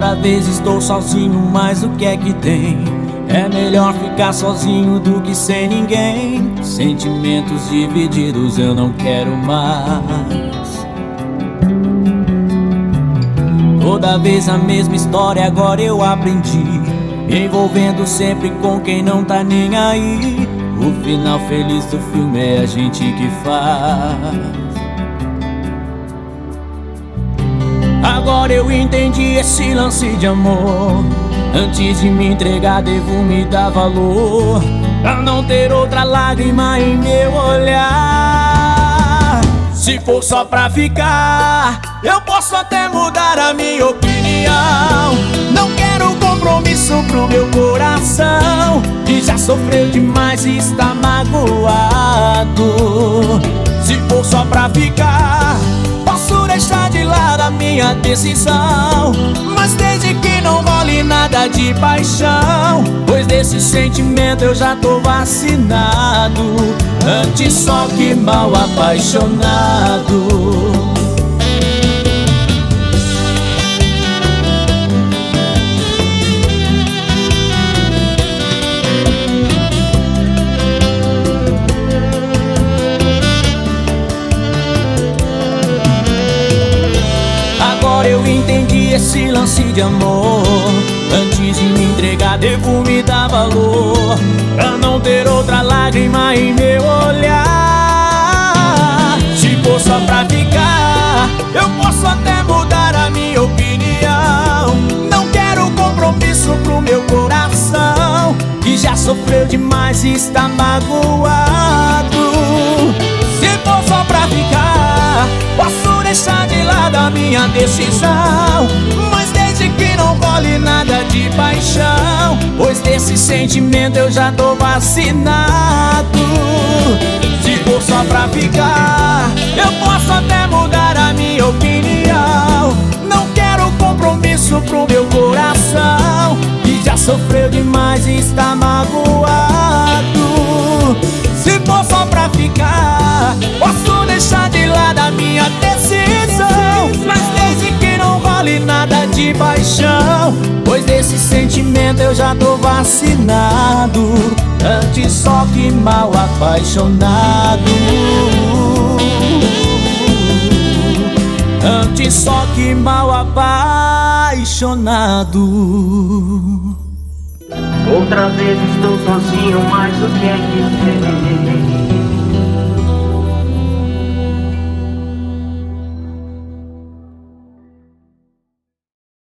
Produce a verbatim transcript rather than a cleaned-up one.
Outra vez estou sozinho, mas o que é que tem? É melhor ficar sozinho do que sem ninguém. Sentimentos divididos eu não quero mais. Toda vez a mesma história, agora eu aprendi, me envolvendo sempre com quem não tá nem aí. O final feliz do filme é a gente que faz. Agora eu entendi esse lance de amor. Antes de me entregar, devo me dar valor, pra não ter outra lágrima em meu olhar. Se for só pra ficar, eu posso até mudar a minha opinião. Não quero compromisso pro meu coração, que já sofreu demais e está magoado. Se for só pra ficar, posso deixar de lado a minha decisão, mas desde que não role nada de paixão, pois desse sentimento eu já tô vacinado. Antes só que mal apaixonado. Eu entendi esse lance de amor. Antes de me entregar, devo me dar valor, pra não ter outra lágrima em meu olhar. Se for só pra ficar, eu posso até mudar a minha opinião. Não quero compromisso pro meu coração, que já sofreu demais e está magoado. Se for só pra ficar, posso deixar de lado a minha decisão, mas desde que não role nada de paixão, pois desse sentimento eu já tô vacinado. Se for só pra ficar, eu posso até mudar a minha opinião. Não quero compromisso pro meu coração, que já sofreu demais e está magoado. Se for só pra ficar, posso deixar de lado a minha decisão, mas desde que não role nada de paixão, pois desse sentimento eu já tô vacinado. Antes só que mal apaixonado. Antes só que mal apaixonado. Outra vez estou sozinho, mas o que é que tem?